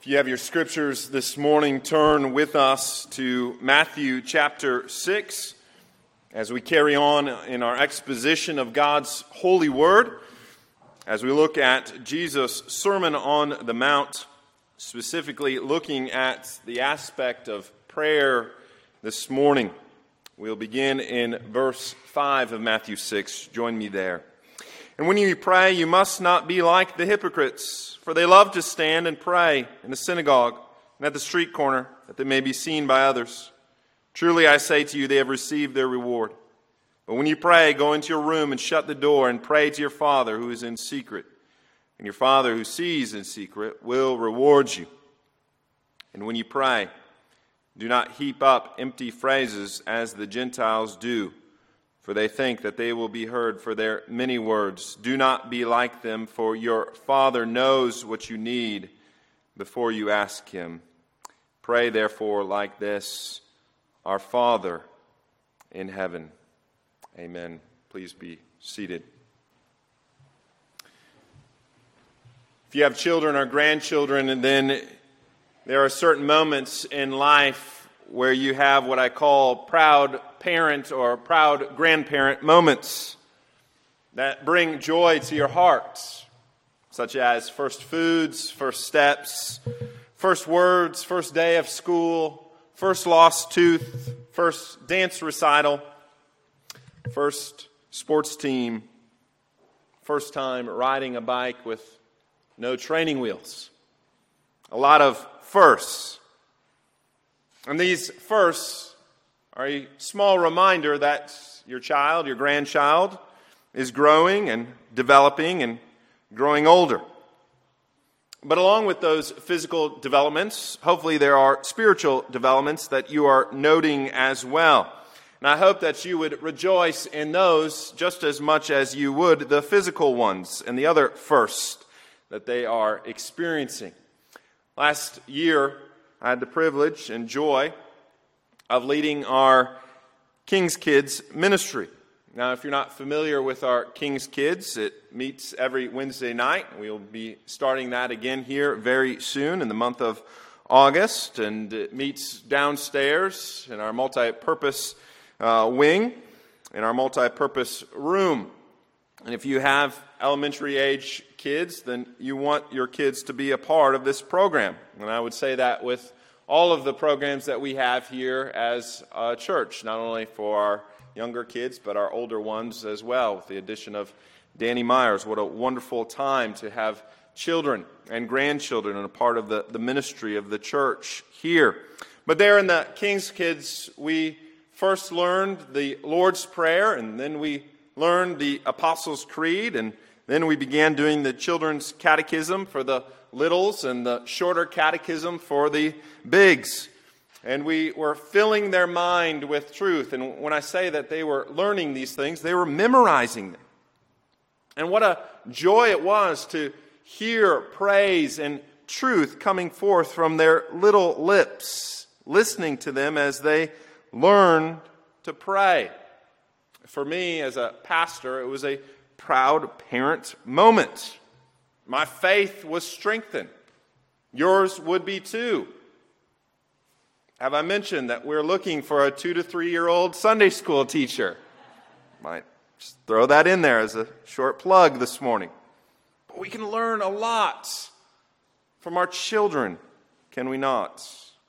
If you have your scriptures this morning, turn with us to Matthew chapter 6 as we carry on in our exposition of God's holy word, as we look at Jesus' Sermon on the Mount, specifically looking at the aspect of prayer this morning. We'll begin in verse 5 of Matthew 6. Join me there. And when you pray, you must not be like the hypocrites, for they love to stand and pray in the synagogue and at the street corner, that they may be seen by others. Truly I say to you, they have received their reward. But when you pray, go into your room and shut the door and pray to your Father who is in secret. And your Father who sees in secret will reward you. And when you pray, do not heap up empty phrases as the Gentiles do, for they think that they will be heard for their many words. Do not be like them, for your Father knows what you need before you ask Him. Pray therefore like this: Our Father in heaven. Amen. Please be seated. If you have children or grandchildren, and then there are certain moments in life where you have what I call proud parent or proud grandparent moments that bring joy to your heart, such as first foods, first steps, first words, first day of school, first lost tooth, first dance recital, first sports team, first time riding a bike with no training wheels. A lot of firsts. And these firsts are a small reminder that your child, your grandchild, is growing and developing and growing older. But along with those physical developments, hopefully there are spiritual developments that you are noting as well. And I hope that you would rejoice in those just as much as you would the physical ones and the other firsts that they are experiencing. Last year, I had the privilege and joy of leading our King's Kids ministry. Now, if you're not familiar with our King's Kids, it meets every Wednesday night. We'll be starting that again here very soon in the month of August, and it meets downstairs in our multi-purpose wing, in our multi-purpose room. And if you have elementary age kids, then you want your kids to be a part of this program. And I would say that with all of the programs that we have here as a church, not only for our younger kids, but our older ones as well, with the addition of Danny Myers. What a wonderful time to have children and grandchildren and a part of the ministry of the church here. But there in the King's Kids, we first learned the Lord's Prayer, and then we learned the Apostles' Creed, and then we began doing the children's catechism for the littles and the shorter catechism for the bigs. And we were filling their mind with truth. And when I say that they were learning these things, they were memorizing them. And what a joy it was to hear praise and truth coming forth from their little lips, listening to them as they learned to pray. For me, as a pastor, it was a proud parent moment. My faith was strengthened. Yours would be too. Have I mentioned that we're looking for a 2 to 3 year old Sunday school teacher? Might just throw that in there as a short plug this morning. But we can learn a lot from our children, can we not?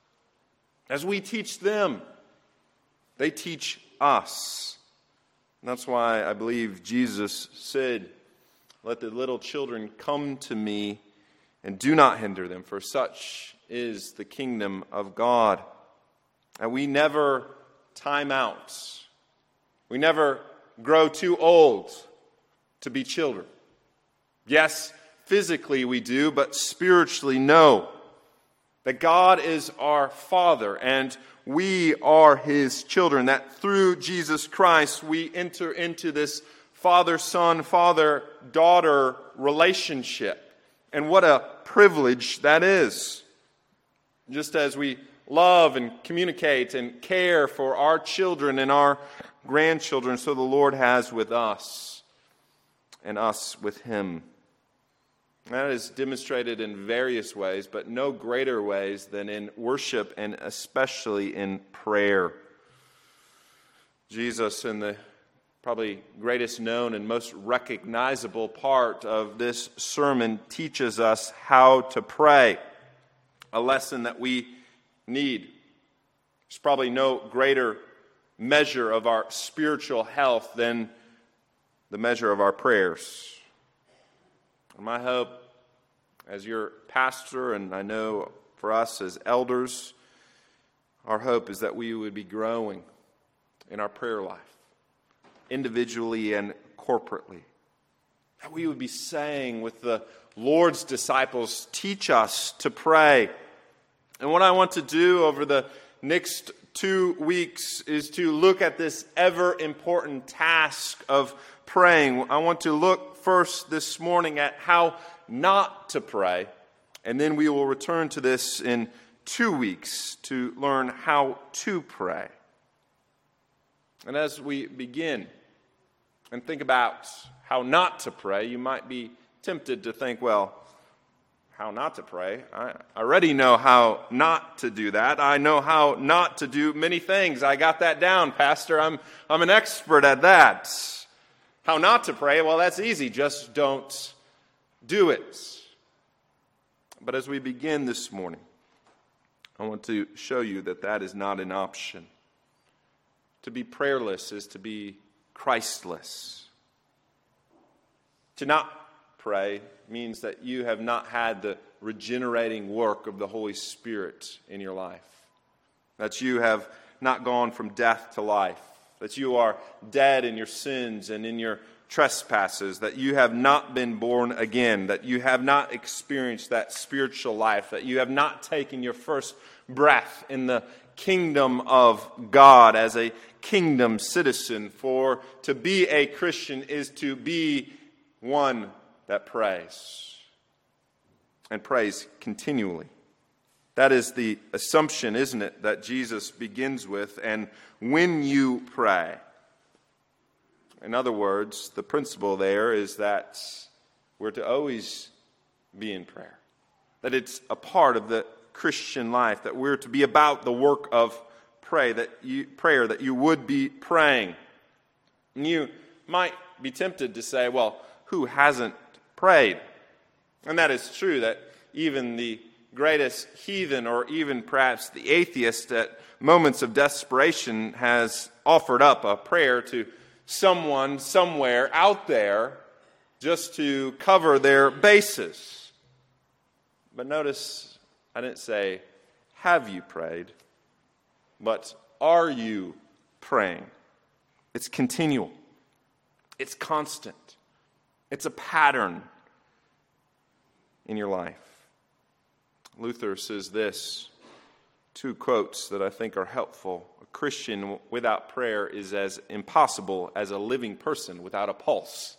As we teach them, they teach us. And that's why I believe Jesus said, "Let the little children come to me, and do not hinder them, for such is the kingdom of God." And we never time out. We never grow too old to be children. Yes, physically we do, but spiritually no. That God is our Father, and we are His children. That through Jesus Christ we enter into this father-son, father-daughter relationship. And what a privilege that is. Just as we love and communicate and care for our children and our grandchildren, so the Lord has with us and us with Him. That is demonstrated in various ways, but no greater ways than in worship and especially in prayer. Jesus, in the probably greatest known and most recognizable part of this sermon, teaches us how to pray, a lesson that we need. There's probably no greater measure of our spiritual health than the measure of our prayers. My hope as your pastor, and I know for us as elders, our hope is that we would be growing in our prayer life, individually and corporately. That we would be saying with the Lord's disciples, teach us to pray. And what I want to do over the next 2 weeks is to look at this ever important task of praying. I want to look first this morning at how not to pray, and then we will return to this in 2 weeks to learn how to pray. And as we begin and think about how not to pray, you might be tempted to think, well, how not to pray? I already know how not to do that. I know how not to do many things. I got that down, Pastor. I'm an expert at that. How not to pray? Well, that's easy. Just don't do it. But as we begin this morning, I want to show you that that is not an option. To be prayerless is to be Christless. To not pray means that you have not had the regenerating work of the Holy Spirit in your life. That you have not gone from death to life. That you are dead in your sins and in your trespasses. That you have not been born again. That you have not experienced that spiritual life. That you have not taken your first breath in the kingdom of God as a kingdom citizen. For to be a Christian is to be one that prays, and prays continually. That is the assumption, isn't it, that Jesus begins with, and when you pray. In other words, the principle there is that we're to always be in prayer. That it's a part of the Christian life, that we're to be about the work of prayer, that you would be praying. And you might be tempted to say, well, who hasn't prayed? And that is true, that even the greatest heathen, or even perhaps the atheist at moments of desperation, has offered up a prayer to someone somewhere out there just to cover their bases. But notice, I didn't say, have you prayed? But are you praying? It's continual. It's constant. It's a pattern in your life. Luther says this, 2 quotes that I think are helpful. A Christian without prayer is as impossible as a living person without a pulse.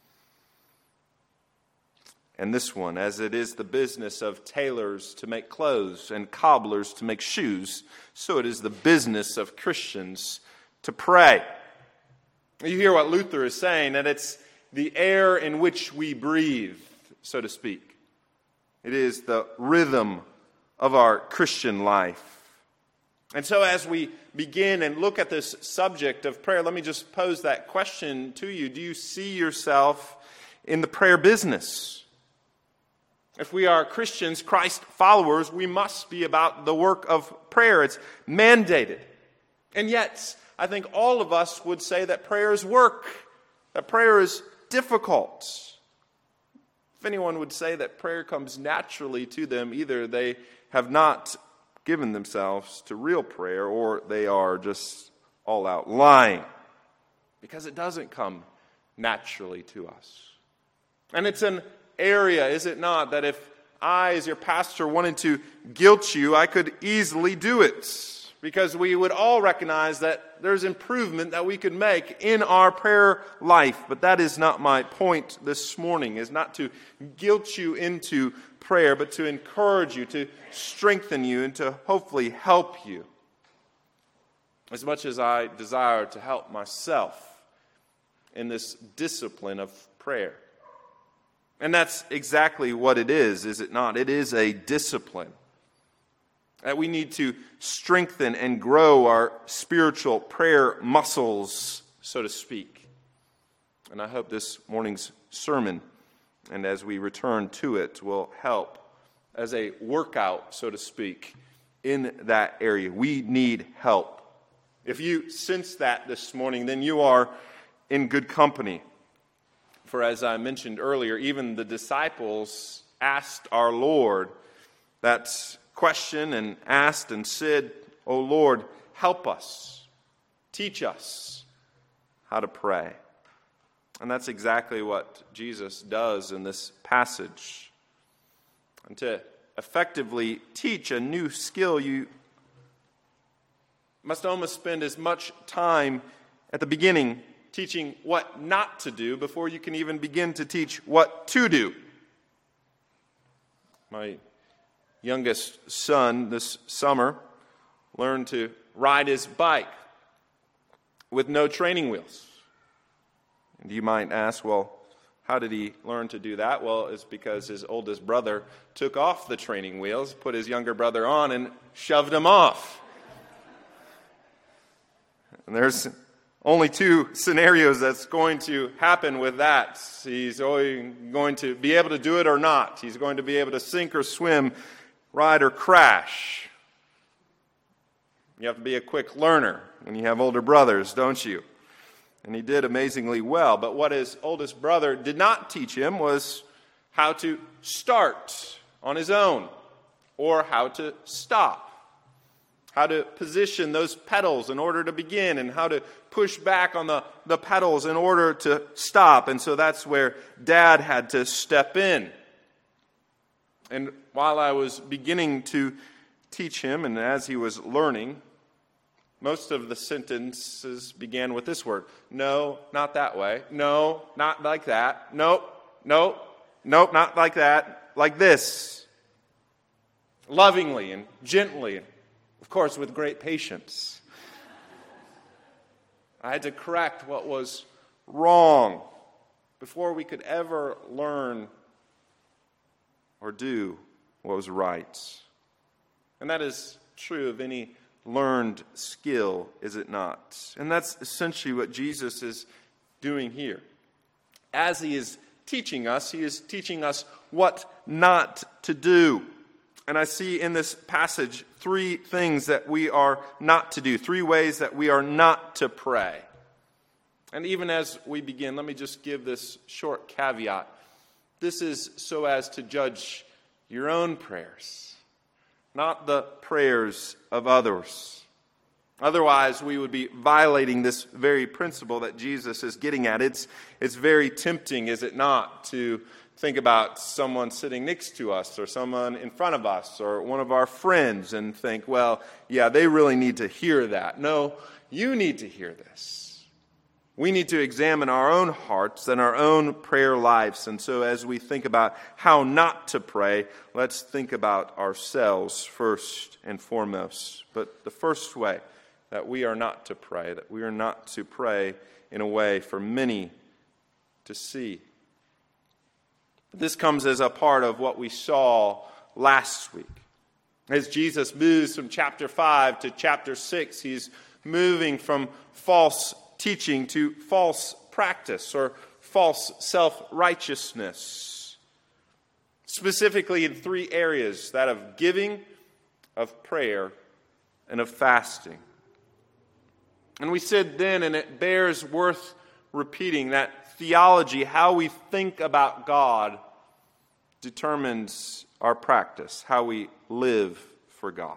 And this one, as it is the business of tailors to make clothes and cobblers to make shoes, so it is the business of Christians to pray. You hear what Luther is saying, that it's the air in which we breathe, so to speak. It is the rhythm of our Christian life. And so as we begin and look at this subject of prayer, let me just pose that question to you. Do you see yourself in the prayer business? If we are Christians, Christ followers, we must be about the work of prayer. It's mandated. And yet, I think all of us would say that prayer is work, that prayer is difficult. If anyone would say that prayer comes naturally to them, either they have not given themselves to real prayer, or they are just all out lying. Because it doesn't come naturally to us. And it's an area, is it not, that if I, as your pastor, wanted to guilt you, I could easily do it. Because we would all recognize that there's improvement that we could make in our prayer life. But that is not my point this morning, is not to guilt you into prayer, but to encourage you, to strengthen you, and to hopefully help you. As much as I desire to help myself in this discipline of prayer. And that's exactly what it is it not? It is a discipline. That we need to strengthen and grow our spiritual prayer muscles, so to speak. And I hope this morning's sermon, and as we return to it, will help as a workout, so to speak, in that area. We need help. If you sense that this morning, then you are in good company. For as I mentioned earlier, even the disciples asked our Lord that question and asked and said, "O Lord, help us, teach us how to pray." And that's exactly what Jesus does in this passage. And to effectively teach a new skill, you must almost spend as much time at the beginning teaching what not to do before you can even begin to teach what to do. My youngest son this summer learned to ride his bike with no training wheels. And you might ask, well, how did he learn to do that? Well, it's because his oldest brother took off the training wheels, put his younger brother on, and shoved him off. And there's only two scenarios that's going to happen with that. He's going to be able to do it or not. He's going to be able to sink or swim, ride or crash. You have to be a quick learner when you have older brothers, don't you? And he did amazingly well. But what his oldest brother did not teach him was how to start on his own or how to stop. How to position those pedals in order to begin and how to push back on the pedals in order to stop. And so that's where Dad had to step in. And while I was beginning to teach him and as he was learning, most of the sentences began with this word. No, not that way. No, not like that. Nope, nope, nope, not like that. Like this. Lovingly and gently, of course, with great patience. I had to correct what was wrong before we could ever learn or do what was right. And that is true of any learned skill, is it not? And that's essentially what Jesus is doing here. As he is teaching us what not to do. And I see in this passage 3 things that we are not to do, 3 ways that we are not to pray. And even as we begin, let me just give this short caveat. This is so as to judge your own prayers, not the prayers of others. Otherwise, we would be violating this very principle that Jesus is getting at. It's very tempting, is it not, to think about someone sitting next to us or someone in front of us or one of our friends and think, well, yeah, they really need to hear that. No, you need to hear this. We need to examine our own hearts and our own prayer lives. And so as we think about how not to pray, let's think about ourselves first and foremost. But the first way that we are not to pray in a way for many to see. This comes as a part of what we saw last week. As Jesus moves from chapter 5 to chapter 6, he's moving from false teaching to false practice or false self-righteousness. Specifically in 3 areas, that of giving, of prayer, and of fasting. And we said then, and it bears worth repeating, that theology, how we think about God, determines our practice, how we live for God.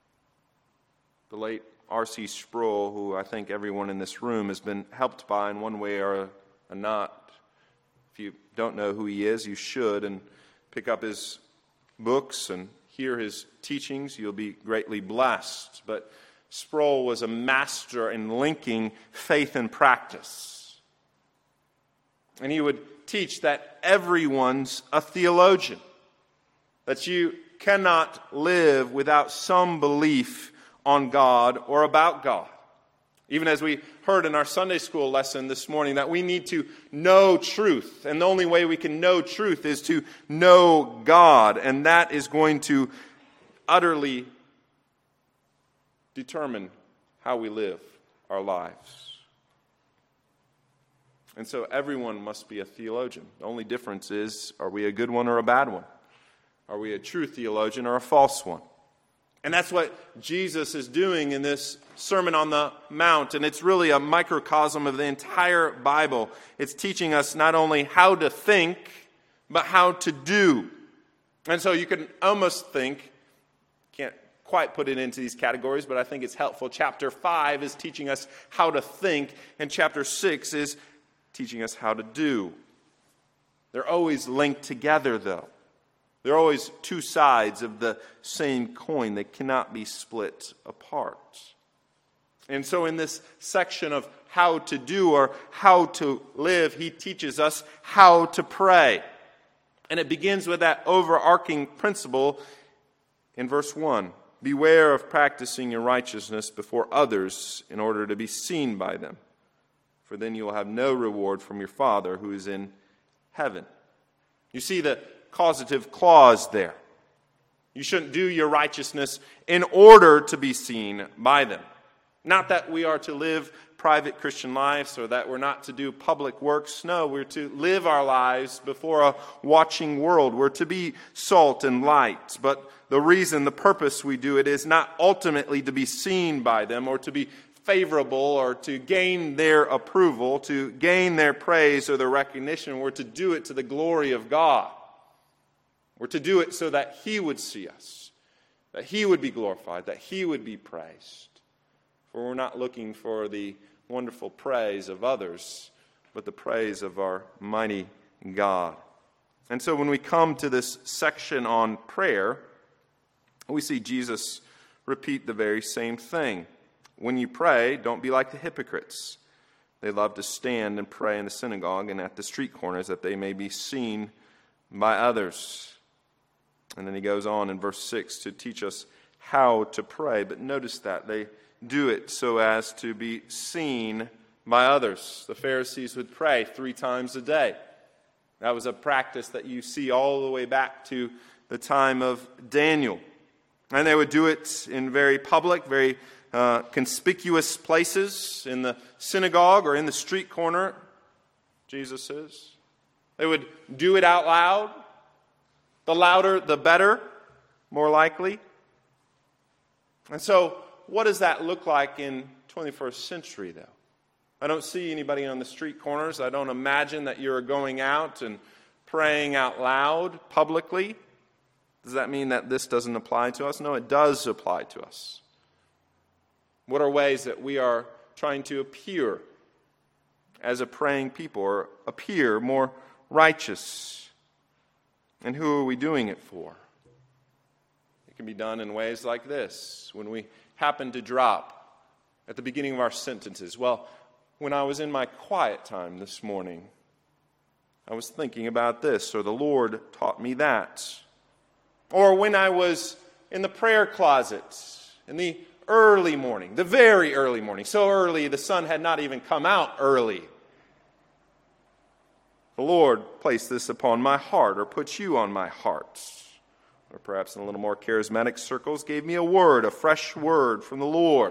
The late R.C. Sproul, who I think everyone in this room has been helped by in one way or not. If you don't know who he is, you should, and pick up his books and hear his teachings. You'll be greatly blessed. But Sproul was a master in linking faith and practice. And he would teach that everyone's a theologian, that you cannot live without some belief on God or about God. Even as we heard in our Sunday school lesson this morning, that we need to know truth. And the only way we can know truth is to know God. And that is going to utterly determine how we live our lives. And so everyone must be a theologian. The only difference is, are we a good one or a bad one? Are we a true theologian or a false one? And that's what Jesus is doing in this Sermon on the Mount. And it's really a microcosm of the entire Bible. It's teaching us not only how to think, but how to do. And so you can almost think, can't quite put it into these categories, but I think it's helpful. Chapter 5 is teaching us how to think, and chapter 6 is teaching us how to do. They're always linked together, though. They're always two sides of the same coin. They cannot be split apart. And so in this section of how to do or how to live, he teaches us how to pray. And it begins with that overarching principle in verse 1. Beware of practicing your righteousness before others in order to be seen by them, for then you will have no reward from your Father who is in heaven. You see the causative clause there. You shouldn't do your righteousness in order to be seen by them. Not that we are to live private Christian lives or that we're not to do public works. No, we're to live our lives before a watching world. We're to be salt and light. But the purpose we do it is not ultimately to be seen by them or to be favorable or to gain their approval, to gain their praise or their recognition. We're to do it to the glory of God. We're to do it so that He would see us, that He would be glorified, that He would be praised. For we're not looking for the wonderful praise of others, but the praise of our mighty God. And so when we come to this section on prayer, we see Jesus repeat the very same thing. When you pray, don't be like the hypocrites. They love to stand and pray in the synagogue and at the street corners that they may be seen by others. And then he goes on in verse 6 to teach us how to pray. But notice that they do it so as to be seen by others. The Pharisees would pray 3 times a day. That was a practice that you see all the way back to the time of Daniel. And they would do it in very public, very conspicuous places, in the synagogue or in the street corner, Jesus says. They would do it out loud. The louder, the better, more likely. And so, what does that look like in 21st century, though? I don't see anybody on the street corners. I don't imagine that you're going out and praying out loud publicly. Does that mean that this doesn't apply to us? No, it does apply to us. What are ways that we are trying to appear as a praying people or appear more righteous? And who are we doing it for? It can be done in ways like this. When we happen to drop at the beginning of our sentences, well, when I was in my quiet time this morning, I was thinking about this, or the Lord taught me that. Or when I was in the prayer closet in the early morning, the very early morning, so early the sun had not even come out early. The Lord placed this upon my heart, or put you on my heart. Or perhaps in a little more charismatic circles, gave me a word, a fresh word from the Lord.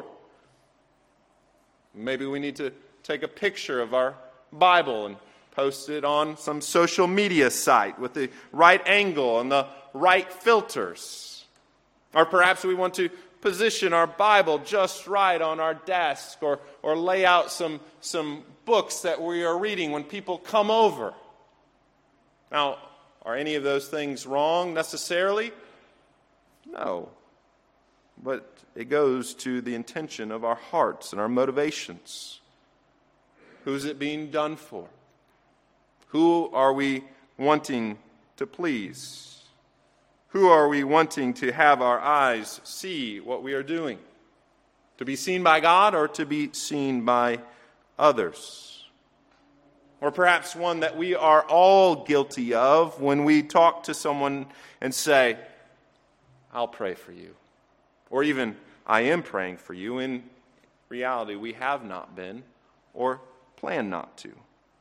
Maybe we need to take a picture of our Bible and post it on some social media site with the right angle and the right filters. Or perhaps we want to position our Bible just right on our desk, or lay out some books that we are reading when people come over. Now, are any of those things wrong necessarily? No. But it goes to the intention of our hearts and our motivations. Who's it being done for? Who are we wanting to please? Who are we wanting to have our eyes see what we are doing? To be seen by God or to be seen by others? Or perhaps one that we are all guilty of when we talk to someone and say, I'll pray for you. Or even, I am praying for you, in reality, we have not been or plan not to.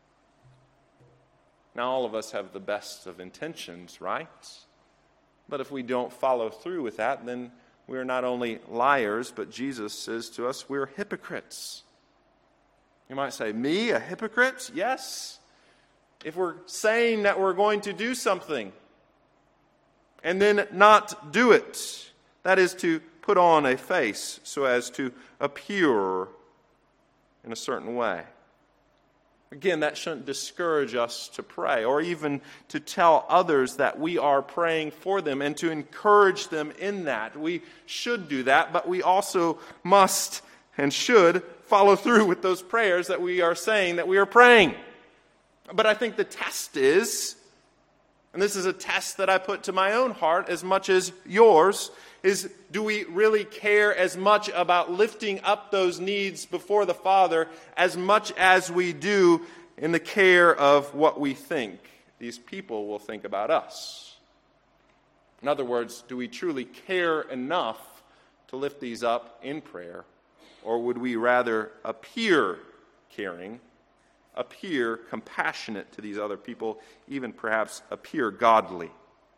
Now, all of us have the best of intentions, right? But if we don't follow through with that, then we're not only liars, but Jesus says to us, we're hypocrites. You might say, me, a hypocrite? Yes. If we're saying that we're going to do something and then not do it, that is to put on a face so as to appear in a certain way. Again, that shouldn't discourage us to pray or even to tell others that we are praying for them and to encourage them in that. We should do that, but we also must and should follow through with those prayers that we are saying that we are praying. But I think the test is, and this is a test that I put to my own heart as much as yours, is do we really care as much about lifting up those needs before the Father as much as we do in the care of what we think these people will think about us? In other words, do we truly care enough to lift these up in prayer, or would we rather appear caring, appear compassionate to these other people, even perhaps appear godly?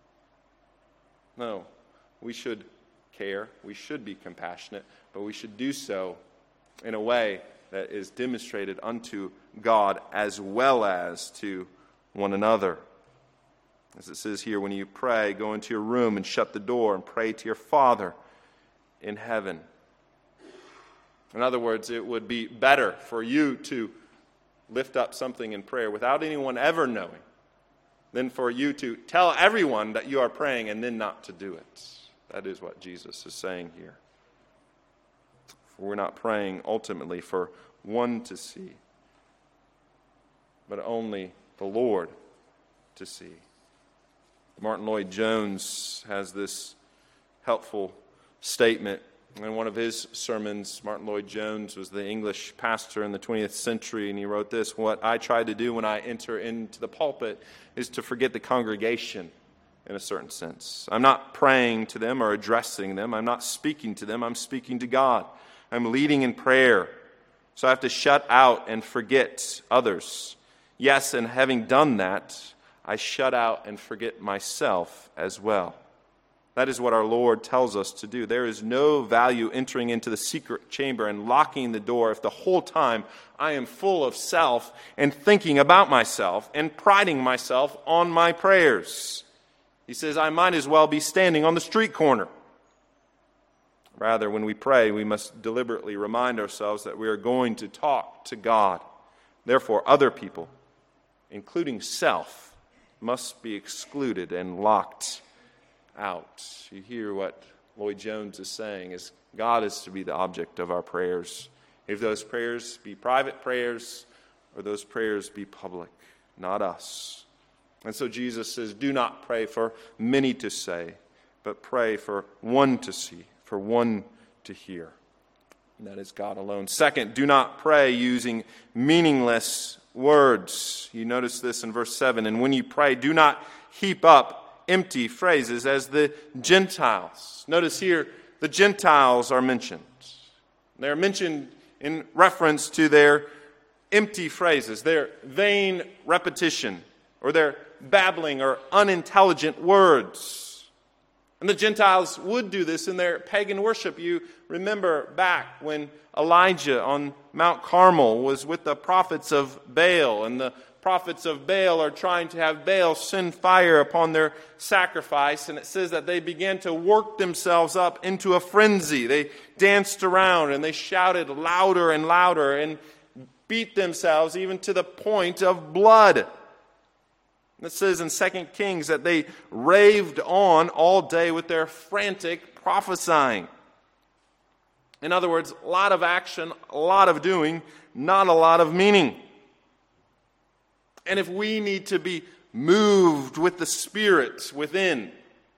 No, we should care, we should be compassionate, but we should do so in a way that is demonstrated unto God as well as to one another. As it says here, when you pray, go into your room and shut the door and pray to your Father in heaven. In other words, it would be better for you to lift up something in prayer without anyone ever knowing than for you to tell everyone that you are praying and then not to do it. That is what Jesus is saying here. For we're not praying ultimately for one to see, but only the Lord to see. Martin Lloyd-Jones has this helpful statement in one of his sermons. Martin Lloyd-Jones was the English pastor in the 20th century, and he wrote this: "What I try to do when I enter into the pulpit is to forget the congregation in a certain sense. I'm not praying to them or addressing them. I'm not speaking to them. I'm speaking to God. I'm leading in prayer. So I have to shut out and forget others. Yes, and having done that, I shut out and forget myself as well." That is what our Lord tells us to do. There is no value entering into the secret chamber and locking the door if the whole time I am full of self and thinking about myself and priding myself on my prayers. He says, I might as well be standing on the street corner. Rather, when we pray, we must deliberately remind ourselves that we are going to talk to God. Therefore, other people, including self, must be excluded and locked out. You hear what Lloyd-Jones is saying, is God is to be the object of our prayers. If those prayers be private prayers or those prayers be public, not us. And so Jesus says, do not pray for many to say, but pray for one to see, for one to hear. And that is God alone. Second, do not pray using meaningless words. You notice this in verse 7. And when you pray, do not heap up empty phrases as the Gentiles. Notice here, the Gentiles are mentioned. They're mentioned in reference to their empty phrases, their vain repetition, or their babbling or unintelligent words. And the Gentiles would do this in their pagan worship. You remember back when Elijah on Mount Carmel was with the prophets of Baal, and the prophets of Baal are trying to have Baal send fire upon their sacrifice, and it says that they began to work themselves up into a frenzy. They danced around and they shouted louder and louder and beat themselves even to the point of blood. It says in 2 Kings that they raved on all day with their frantic prophesying. In other words, a lot of action, a lot of doing, not a lot of meaning. And if we need to be moved with the Spirit within,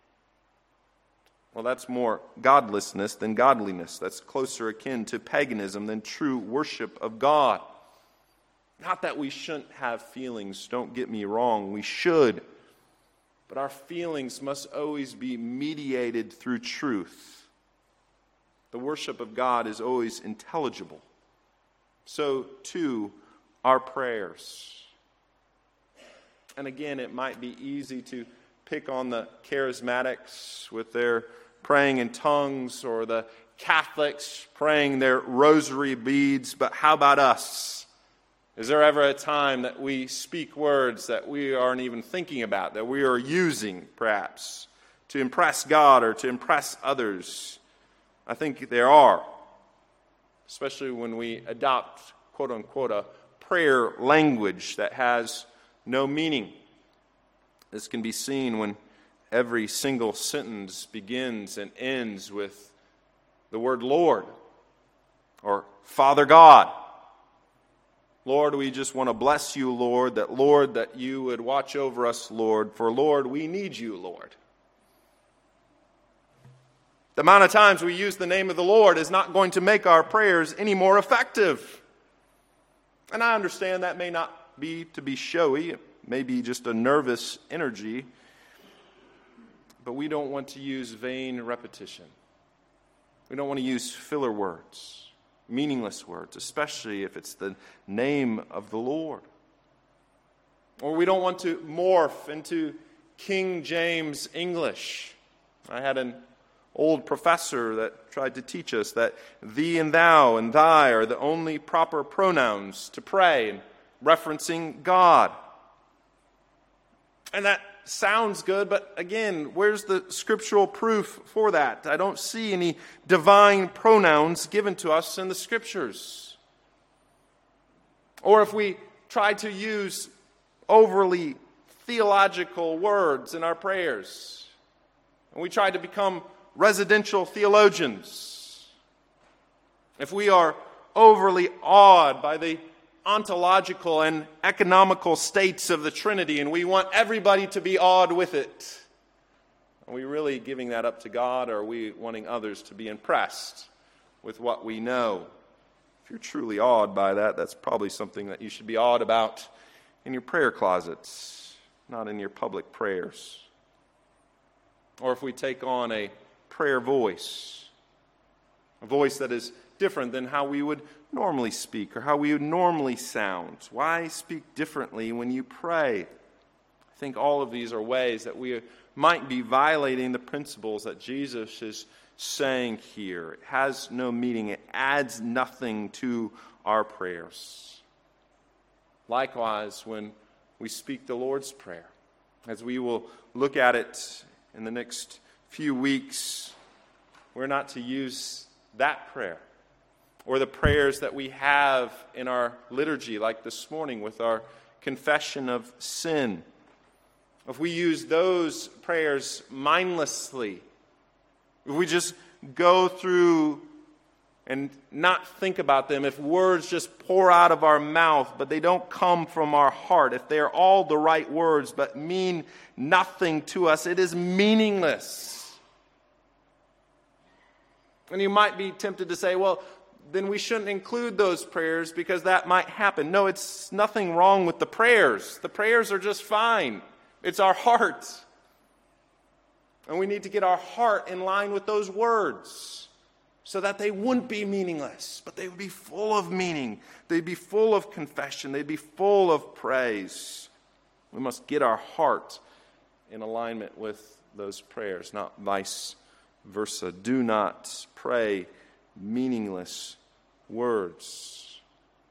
well, that's more godlessness than godliness. That's closer akin to paganism than true worship of God. Not that we shouldn't have feelings, don't get me wrong, we should. But our feelings must always be mediated through truth. the worship of God is always intelligible. So, too, our prayers. And again, it might be easy to pick on the charismatics with their praying in tongues, or the Catholics praying their rosary beads, but how about us? Is there ever a time that we speak words that we aren't even thinking about, that we are using, perhaps, to impress God or to impress others? I think there are, especially when we adopt, quote-unquote, a prayer language that has no meaning. This can be seen when every single sentence begins and ends with the word Lord or Father God. Lord, we just want to bless you, Lord, that you would watch over us, Lord, for Lord, we need you, Lord. The amount of times we use the name of the Lord is not going to make our prayers any more effective. And I understand that may not be to be showy, it may be just a nervous energy, but we don't want to use vain repetition. We don't want to use filler words, meaningless words, especially if it's the name of the Lord. Or we don't want to morph into King James English. I had an old professor that tried to teach us that thee and thou and thy are the only proper pronouns to pray, and referencing God. And that sounds good, but again, where's the scriptural proof for that? I don't see any divine pronouns given to us in the Scriptures. Or if we try to use overly theological words in our prayers, and we try to become residential theologians, if we are overly awed by the ontological and economical states of the Trinity, and we want everybody to be awed with it, are we really giving that up to God, or are we wanting others to be impressed with what we know? If you're truly awed by that, that's probably something that you should be awed about in your prayer closets, not in your public prayers. Or if we take on a prayer voice, a voice that is different than how we would normally speak or how we would normally sound. Why speak differently when you pray? I think all of these are ways that we might be violating the principles that Jesus is saying here. It has no meaning. It adds nothing to our prayers. Likewise, when we speak the Lord's Prayer, as we will look at it in the next few weeks, we're not to use that prayer or the prayers that we have in our liturgy, like this morning with our confession of sin. If we use those prayers mindlessly, if we just go through and not think about them, if words just pour out of our mouth, but they don't come from our heart, if they're all the right words but mean nothing to us, it is meaningless. And you might be tempted to say, well, then we shouldn't include those prayers because that might happen. No, it's nothing wrong with the prayers. The prayers are just fine. It's our heart. And we need to get our heart in line with those words so that they wouldn't be meaningless, but they would be full of meaning. They'd be full of confession. They'd be full of praise. We must get our heart in alignment with those prayers, not vice versa. Do not pray meaningless words.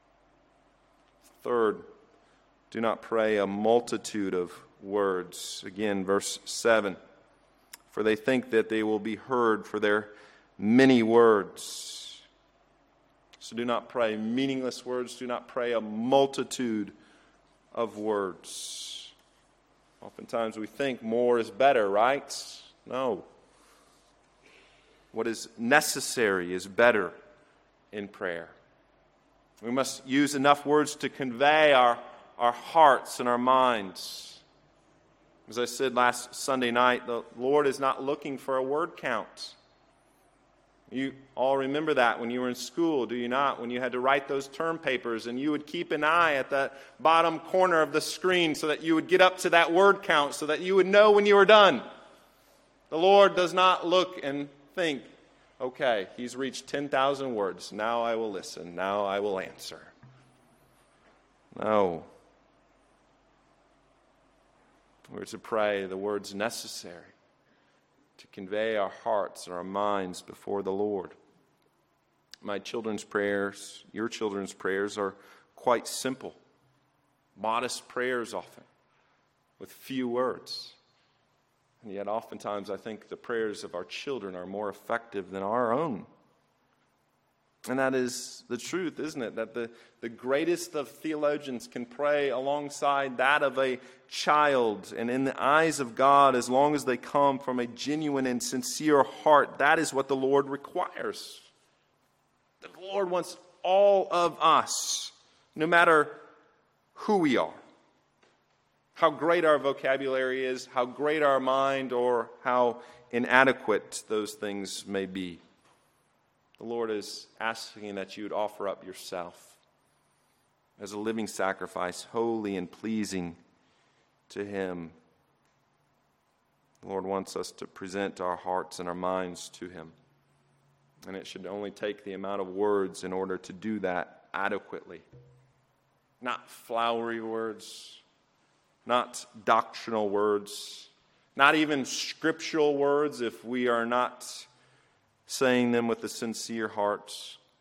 Third, do not pray a multitude of words. Again, verse 7. For they think that they will be heard for their many words. So do not pray meaningless words. Do not pray a multitude of words. Oftentimes we think more is better, right? No. What is necessary is better in prayer. We must use enough words to convey our hearts and our minds. As I said last Sunday night, the Lord is not looking for a word count. You all remember that when you were in school, do you not? When you had to write those term papers and you would keep an eye at the bottom corner of the screen so that you would get up to that word count so that you would know when you were done. The Lord does not look and think, Okay, he's reached 10,000 words. Now I will listen. Now I will answer. No. We're to pray the words necessary to convey our hearts and our minds before the Lord. My children's prayers, your children's prayers, are quite simple. Modest prayers often, with few words. And yet oftentimes I think the prayers of our children are more effective than our own. And that is the truth, isn't it? That the greatest of theologians can pray alongside that of a child. And in the eyes of God, as long as they come from a genuine and sincere heart, that is what the Lord requires. The Lord wants all of us, no matter who we are, how great our vocabulary is, how great our mind, or how inadequate those things may be. The Lord is asking that you would offer up yourself as a living sacrifice, holy and pleasing to Him. The Lord wants us to present our hearts and our minds to Him. And it should only take the amount of words in order to do that adequately. Not flowery words, not doctrinal words, not even scriptural words if we are not saying them with a sincere heart.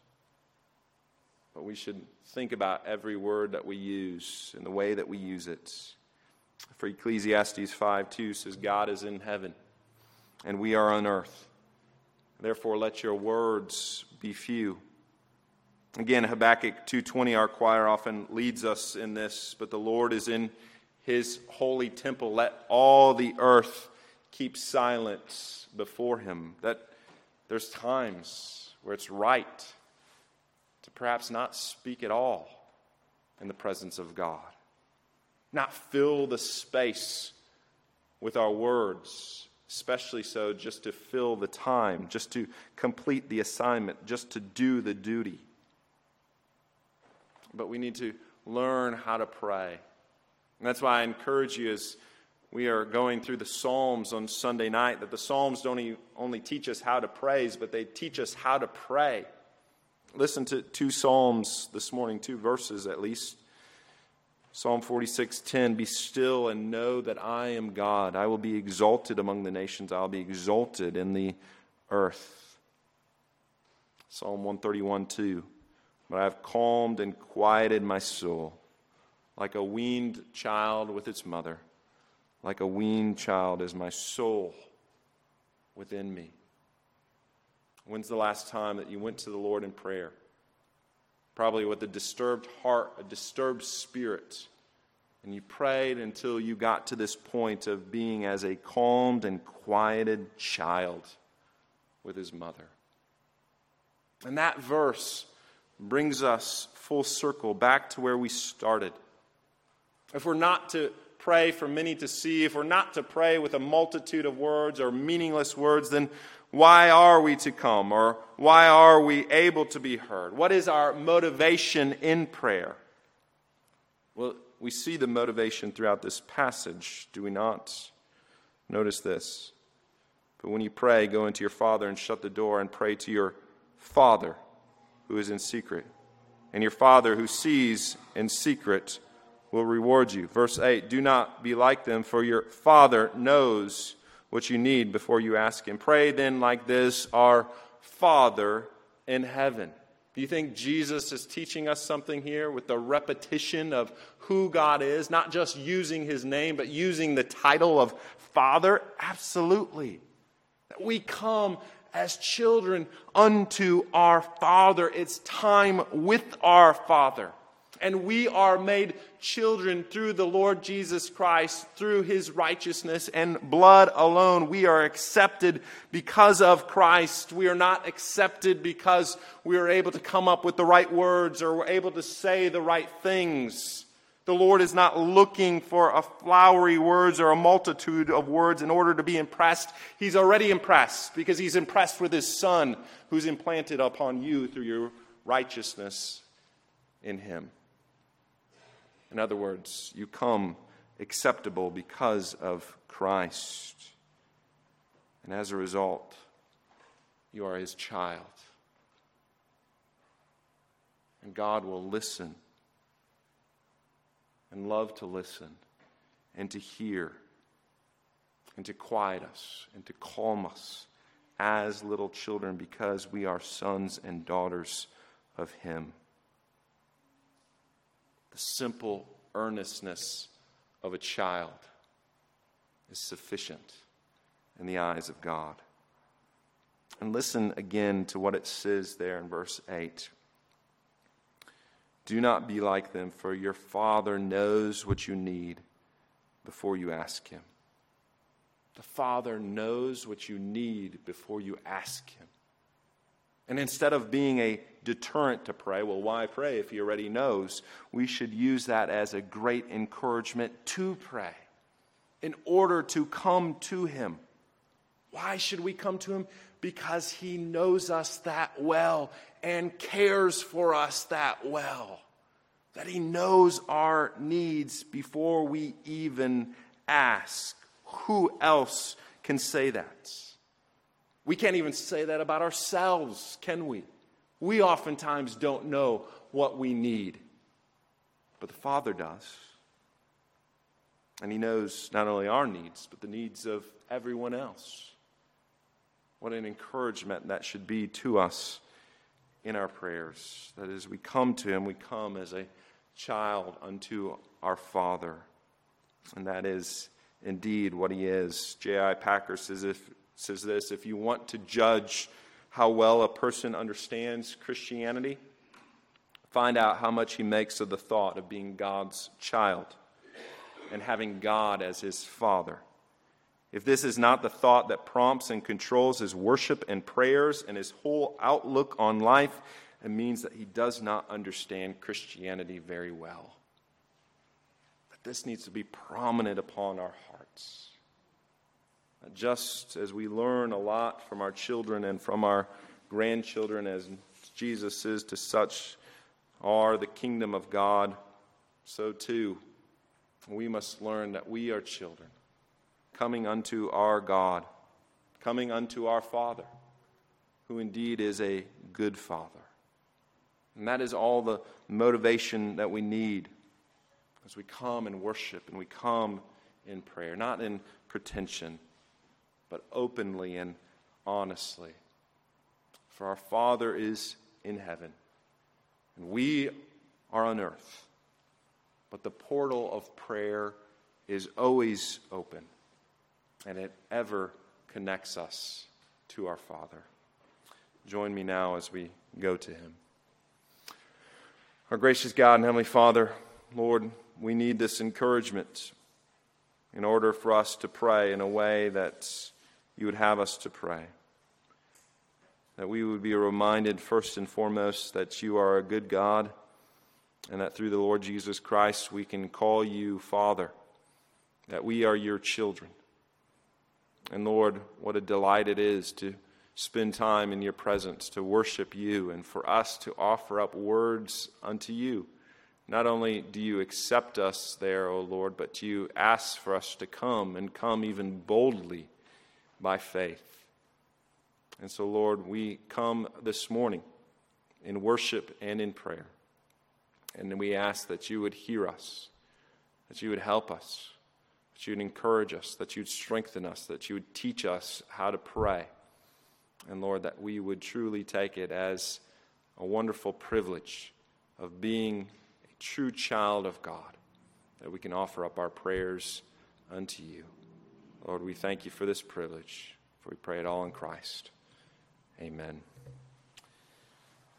But we should think about every word that we use and the way that we use it. For Ecclesiastes 5:2 says, God is in heaven and we are on earth. Therefore let your words be few. Again, Habakkuk 2:20, our choir often leads us in this, but the Lord is in His holy temple. Let all the earth keep silence before Him. That there's times where it's right to perhaps not speak at all in the presence of God. Not fill the space with our words, especially so just to fill the time, just to complete the assignment, just to do the duty. But we need to learn how to pray. And that's why I encourage you as we are going through the Psalms on Sunday night, that the Psalms don't only teach us how to praise, but they teach us how to pray. Listen to 2 Psalms this morning, 2 verses at least. Psalm 46:10, be still and know that I am God. I will be exalted among the nations. I will be exalted in the earth. Psalm 131:2, but I have calmed and quieted my soul like a weaned child with its mother. Like a weaned child is my soul within me. When's the last time that you went to the Lord in prayer? Probably with a disturbed heart, a disturbed spirit. And you prayed until you got to this point of being as a calmed and quieted child with his mother. And that verse brings us full circle back to where we started. If we're not to pray for many to see, if we're not to pray with a multitude of words or meaningless words, then why are we to come? Or why are we able to be heard? What is our motivation in prayer? Well, we see the motivation throughout this passage, do we not? Notice this. But when you pray, go into your Father and shut the door and pray to your Father who is in secret. And your Father who sees in secret will reward you. Verse 8, do not be like them, for your Father knows what you need before you ask Him. Pray then like this, our Father in heaven. Do you think Jesus is teaching us something here with the repetition of who God is, not just using His name, but using the title of Father? Absolutely. That we come as children unto our Father. It's time with our Father. And we are made children through the Lord Jesus Christ, through His righteousness and blood alone. We are accepted because of Christ. We are not accepted because we are able to come up with the right words or we're able to say the right things. The Lord is not looking for a flowery words or a multitude of words in order to be impressed. He's already impressed because He's impressed with His Son who's implanted upon you through your righteousness in Him. In other words, you come acceptable because of Christ. And as a result, You are his child. And God will listen and love to listen and to hear and to quiet us and to calm us as little children because we are sons and daughters of him. The simple earnestness of a child is sufficient in the eyes of God. And listen again to what it says there in verse 8. Do not be like them, for your Father knows what you need before you ask him. The Father knows what you need before you ask him. And instead of being a deterrent to pray, well, why pray if he already knows? We should use that as a great encouragement to pray in order to come to him. Why should we come to him? Because he knows us that well and cares for us that well. That he knows our needs before we even ask. Who else can say that? We can't even say that about ourselves, can we? We oftentimes don't know what we need. But the Father does. And he knows not only our needs, but the needs of everyone else. What an encouragement that should be to us in our prayers. That as we come to him, we come as a child unto our Father. And that is indeed what he is. J.I. Packer says this: if you want to judge how well a person understands Christianity, find out how much he makes of the thought of being God's child and having God as his Father. If this is not the thought that prompts and controls his worship and prayers and his whole outlook on life, it means that he does not understand Christianity very well. But this needs to be prominent upon our hearts. Just as we learn a lot from our children and from our grandchildren, as Jesus is to such are the kingdom of God, so too we must learn that we are children, coming unto our God, coming unto our Father, who indeed is a good Father. And that is all the motivation that we need as we come and worship and we come in prayer, not in pretension, but openly and honestly. For our Father is in heaven, and we are on earth. But the portal of prayer is always open, and it ever connects us to our Father. Join me now as we go to him. Our gracious God and Heavenly Father, Lord, we need this encouragement in order for us to pray in a way that you would have us to pray. That we would be reminded first and foremost that you are a good God, and that through the Lord Jesus Christ we can call you Father, that we are your children. And Lord, what a delight it is to spend time in your presence, to worship you, and for us to offer up words unto you. Not only do you accept us there, O Lord, but you ask for us to come, and come even boldly by faith. And so, Lord, we come this morning in worship and in prayer. And we ask that you would hear us, that you would help us, that you would encourage us, that you would strengthen us, that you would teach us how to pray. And Lord, that we would truly take it as a wonderful privilege of being a true child of God, that we can offer up our prayers unto you. Lord, we thank you for this privilege, for we pray it all in Christ. Amen.